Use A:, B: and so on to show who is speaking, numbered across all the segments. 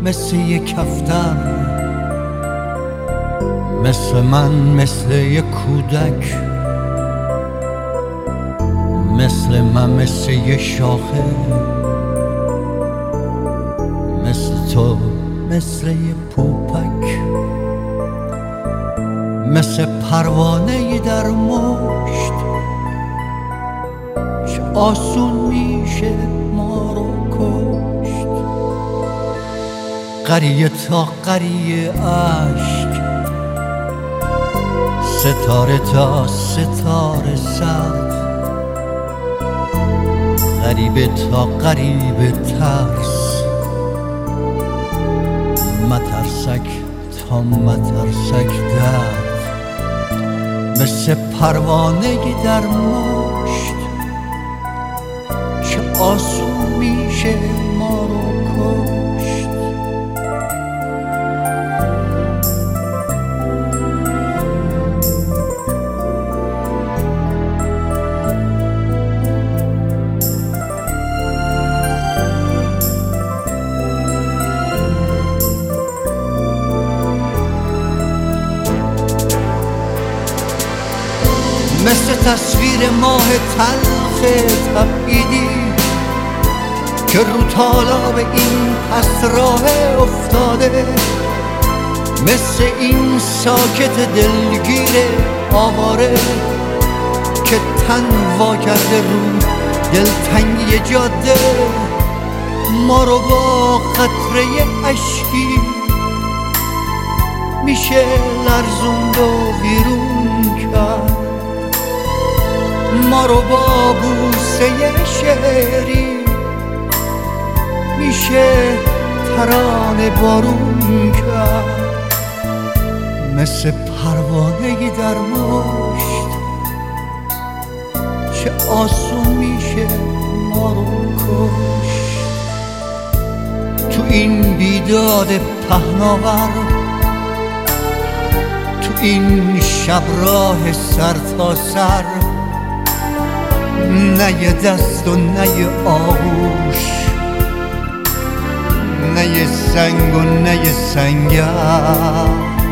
A: مثل یک کفتر، مثل من، مثل یک کودک، مثل من، مثل یک شاخه، مثل تو، مثل یک پوپک، مثل پروانه در مشت. چه آسون میشه ما رو کشت. قریه تا قریه اشک، ستاره تا ستاره سرد، غریبه تا غریبه ترس، مترسک تا مترسک درد. مثل پروانه در مشت، چه آسون میشه ما رو کشت. مثل تصویر ماه تلخ تبعیدی که رو تالاب این پس راه افتاده، مثل این ساکت دلگیر آواره که تن وا کرده رو دلتنگی جاده. ما رو با قطره اشکی میشه لرزوند و ویرون کرد. ما رو با بوسه شعری میشه ترانه بارون کرد. مثل پروانه در مشت، چه آسون میشه ما رو کشت. تو این بیداد پهناور، تو این شب راه سر تا سر، نه یه دست و نه یه آغوش، نه یه سنگ و نه یه سنگر،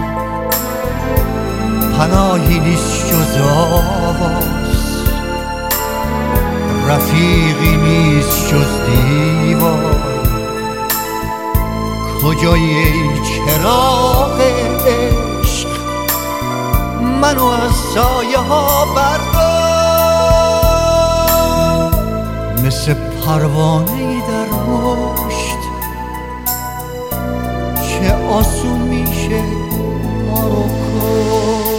A: پناهی نیست جز آواز، رفیقی نیست جز دیوار. کجای ای چراغ عشق، منو از سایه ها بردار. مثل پروانه در مشت، چه آسون میشه ما رو کشت.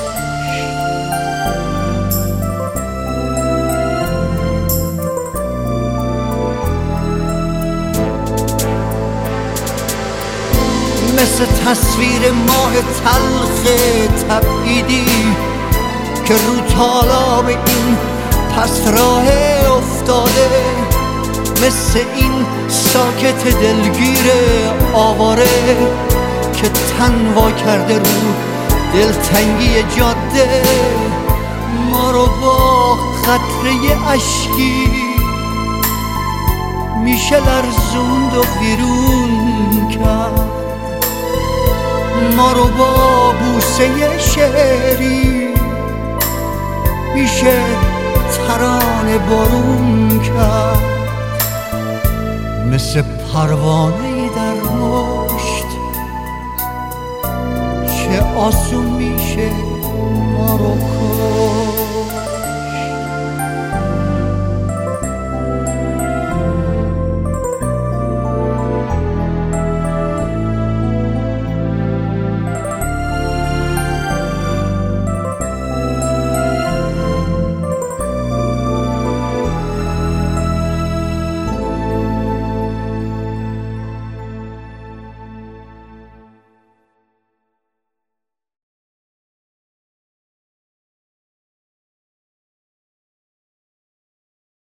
A: مثل تصویر ماه تلخ تبعیدی که رو تالاب این پس راه افتاده، مثل این ساکت دلگیر آواره که تن وا کرده رو دلتنگی جاده. ما رو با قطره اشکی میشه لرزوند و ویرون کرد. ما رو با بوسه شعری میشه ترانه بارون کرد. مثل پروانه در مشت، چه آسون میشه ما رو کشت.